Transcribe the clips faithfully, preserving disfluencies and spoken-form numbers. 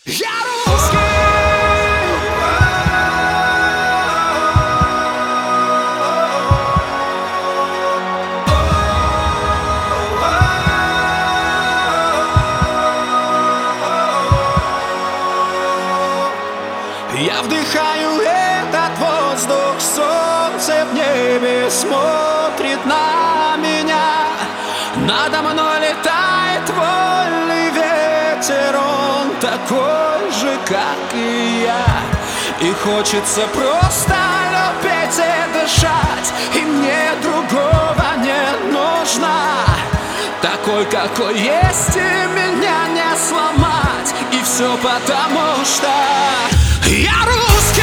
Я русский! Я вдыхаю этот воздух, солнце в небе смотрит на меня. Надо мной летает вольный ветер, он такой же, как и я. И хочется просто любить и дышать, и мне другого не нужно. Такой, какой есть, и меня не сломать. И все потому, что я русский.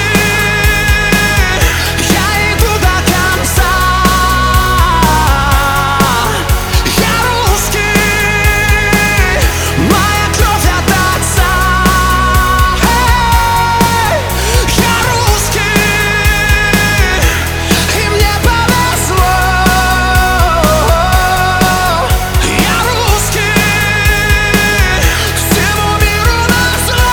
Я иду до конца. Я русский. Моя кровь от отца. Я русский. И мне повезло. Я русский. Всему миру назло.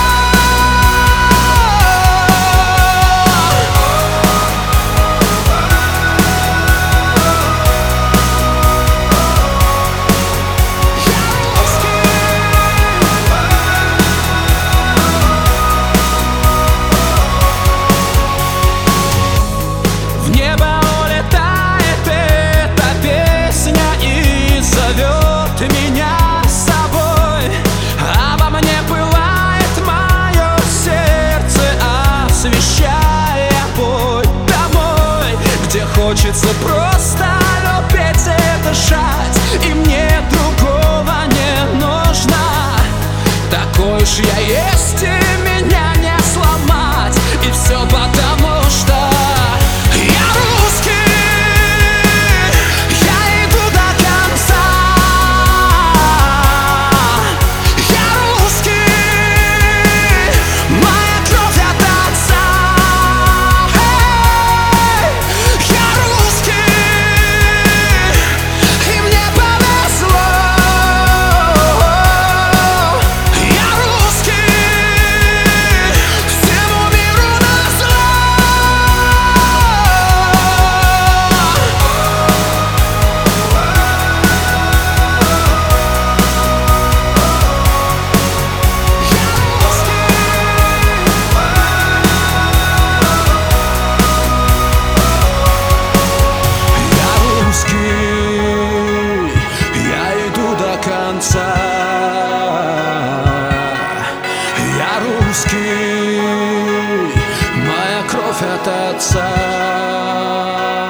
В небо улетает эта песня и зовет меня с собой. Обо мне пылает мое сердце, освещая путь домой, где хочется просто любить и дышать, и мне другого не нужно. Такой уж я есть, и меня не сломать. И все потому, что я русский. Я иду до конца. Я русский. Моя кровь от отца. Я русский. И мне повезло. Я русский. Всему миру назло. Я русский, я иду до конца. Я русский, моя кровь от отца.